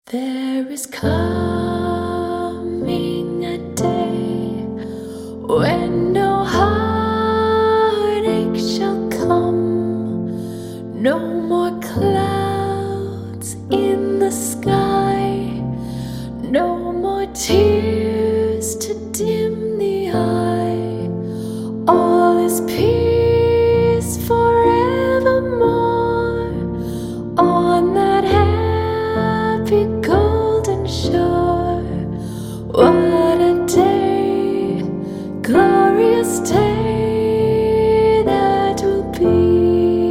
There is coming a day when no heartache shall come, no more clouds in the sky, no more tears to dim the eye. All is peace forevermore on that happy golden shore. What a day, glorious day that will be.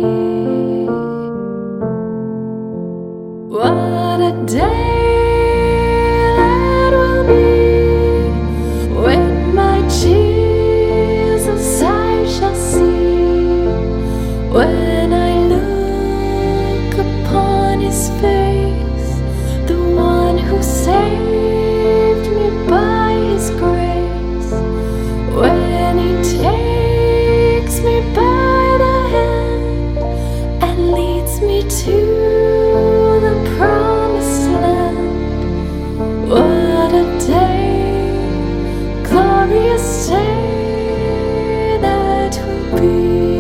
What a day that will be when my Jesus I shall see. When I look upon his face, the one who saved me by his grace, when he takes me by the hand and leads me to the promised land. What a day, glorious day that will be.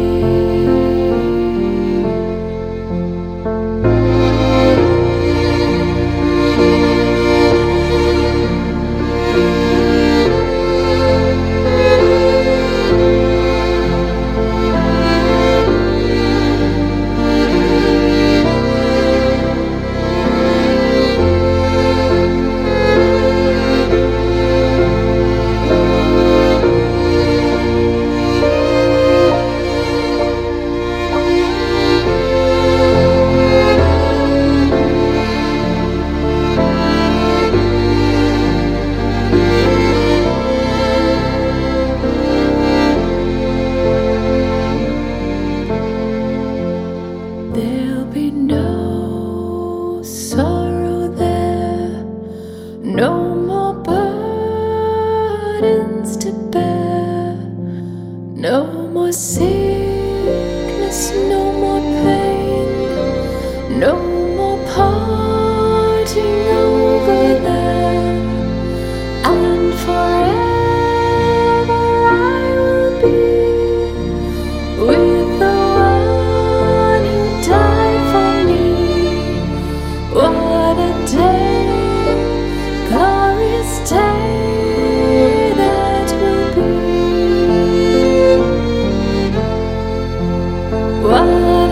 There'll be no sorrow there, no more burdens to bear, no more sickness, no more pain, no more parting over there, and forever I will be with the one who died for me. What a day, glorious day that will be. What a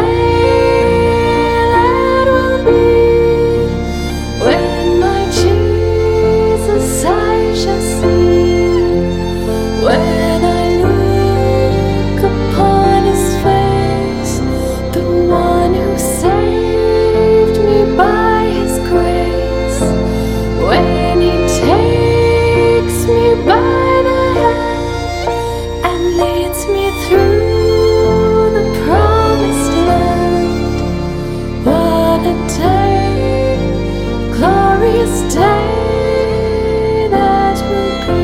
day that will be when my Jesus I shall see. When I look upon his face, the one who saved me by his grace, when he takes me by the hand and leads me through the promised land. What a day, glorious day that will be.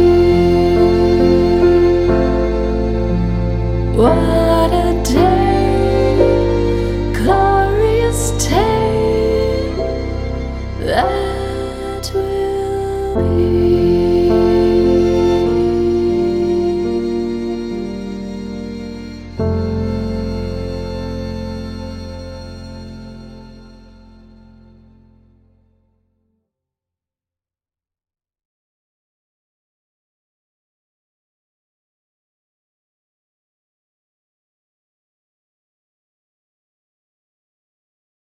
What a day, glorious day that will